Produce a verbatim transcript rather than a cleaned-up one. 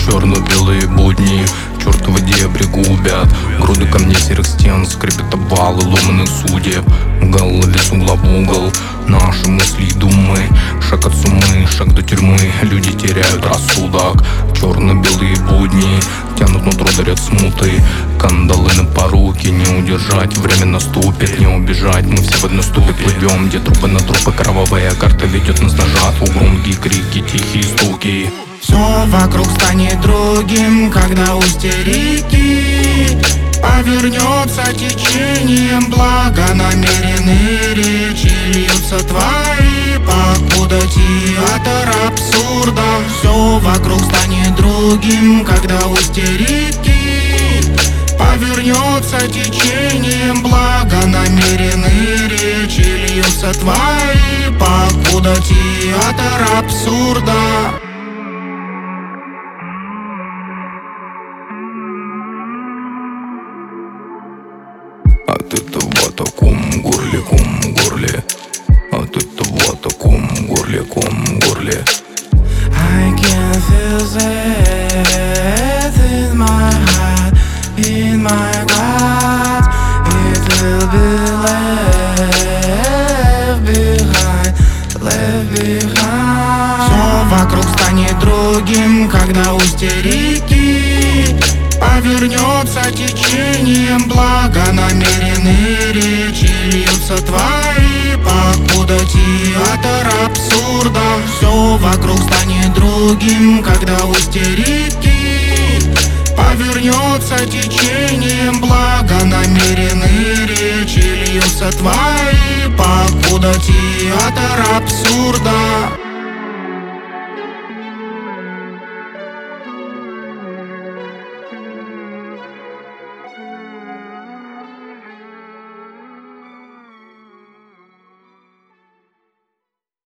черно-белые будни, чертовы дебри губят. Груды камней, серых стен, скрипят обвалы ломаных судеб. В голове с угла в угол наши мысли и думы. Шаг от сумы, шаг до тюрьмы, люди теряют рассудок. Черно-белые будни тянут нутро, дарят смуты. Кандалы на поруки, не удержать, время наступит, не убежать. Мы все в одной ступе плывем, где трупы на трупы, кровавая карта ведет нас на жатву. Громкие крики, тихие стуки. Все вокруг станет другим, когда устье реки повернется течением. Благонамеренные речи льются твои, покуда театр абсурда. Все вокруг станет другим, когда устье реки повернется течением. Благонамеренные речи льются твои, покуда театр абсурда. От этого таком горле, ком горле. От этого таком горле, ком горле. I can feel it in my heart, in my gut. It will be left behind, left behind. Все вокруг станет другим, когда устье реки повернется течением. Благонамеренные речи льются твои, покуда театр абсурда. Все вокруг станет другим, когда устье реки повернется течением. Благонамеренные речи льются твои, покуда театр абсурда.